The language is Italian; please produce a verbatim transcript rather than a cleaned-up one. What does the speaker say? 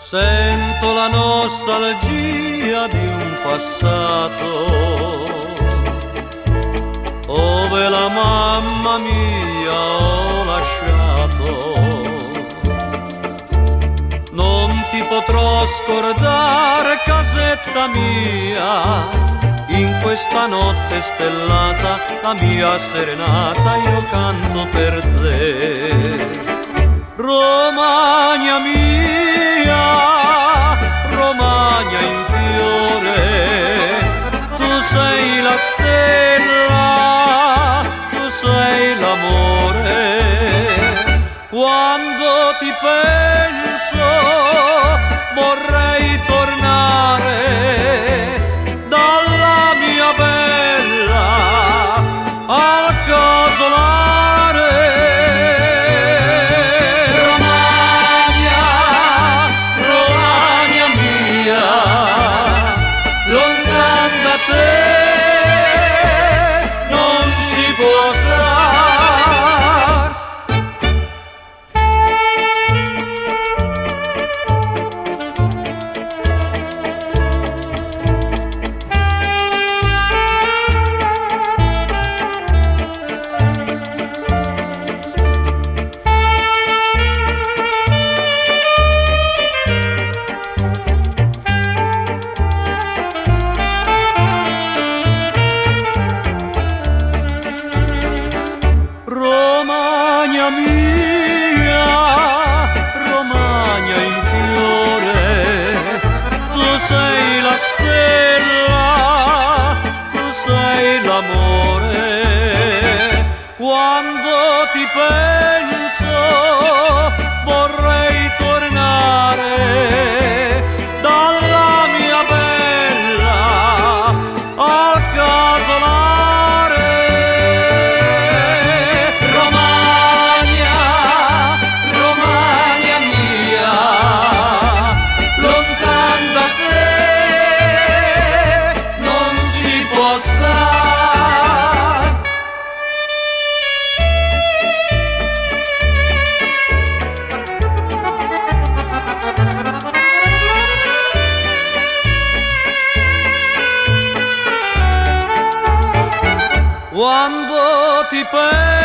Sento la nostalgia di un passato ove la mamma mia ho lasciato. Non ti potrò scordare, casetta mia, in questa notte stellata, la mia serenata io canto per te. Romagna mia, Romagna in fiore, tu sei la stella, tu sei l'amore. Quando ti penso vorrei tornare dalla mia bella al casolare. Romagna, Romagna mia, lontan da te non si può stare. Romagna mia, Romagna in fiore, tu sei la stella, tu sei l'amore. Quando ti penso vorrei tornare dalla mia bella al casolare. Romagna, Romagna mia, lontan da te non si può stare. Quando ti penso